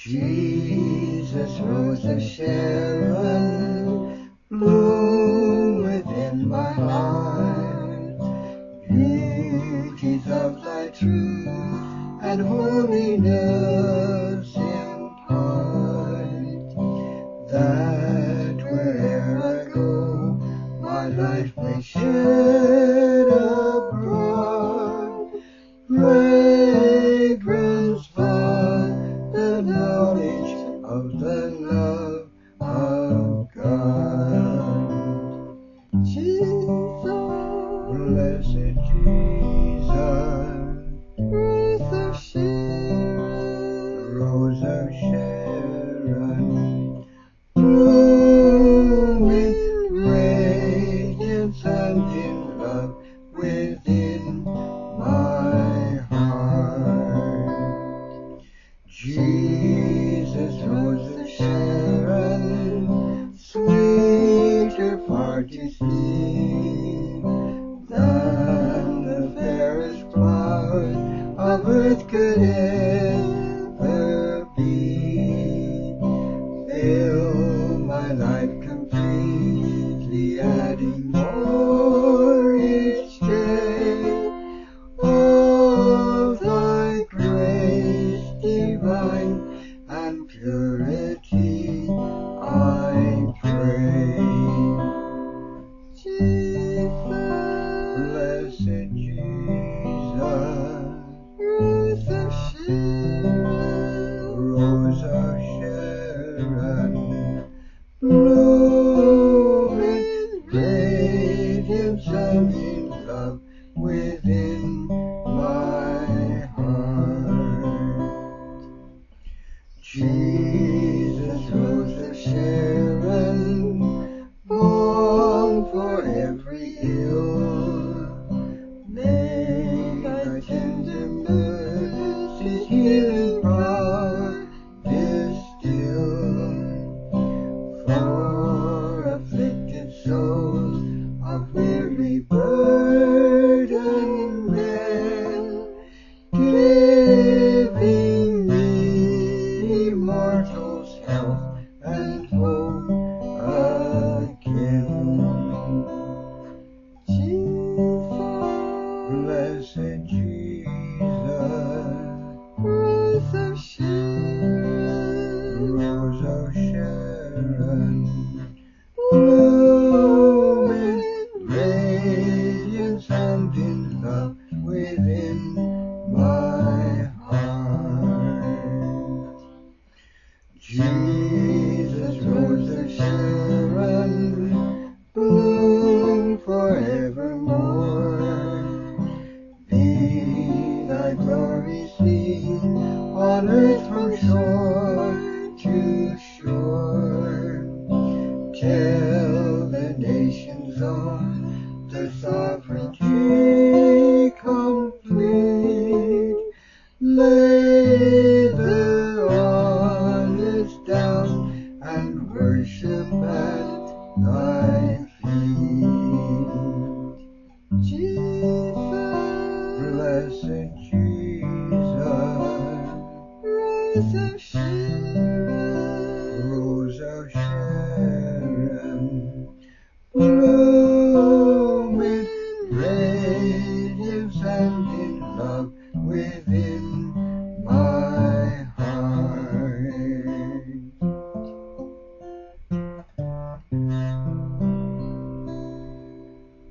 Jesus, Rose of Sharon, bloom within my heart. Beauties of thy truth and holiness impart, that where'er I go, my life may shed abroad fragrance for the knowledge of the love of God. Jesus, blessed Jesus, Rose of Sharon, Rose of Sharon, bloom in radiance and in love within my heart. Jesus, Rose of Sharon, sweeter far to see than the fairest flowers of earth could ever be. Fill my life completely, adding more each day of thy grace divine and purity, I pray. Jesus, blessed Jesus, Rose of Sharon, Rose of Sharon, bloom in radiance and in love within my heart. Jesus, Rose of Sharon, balm for every ill, may thy tender mercy's healing power distill for afflicted souls of weary burden men, giving me immortal's health and hope again. Jesus, blessed Jesus, Rose of Sharon, Rose of Sharon, bloom in radiance and in love within my heart. Jesus, Rose of Sharon, bloom forevermore. Be thy glory seen on earth from shore to shore. Tell the nations of the sovereignty complete. Lay the honest down and worship at thy feet. Jesus, blessed Jesus, Rose of Sharon, Rose of Sharon, bloom in radiance and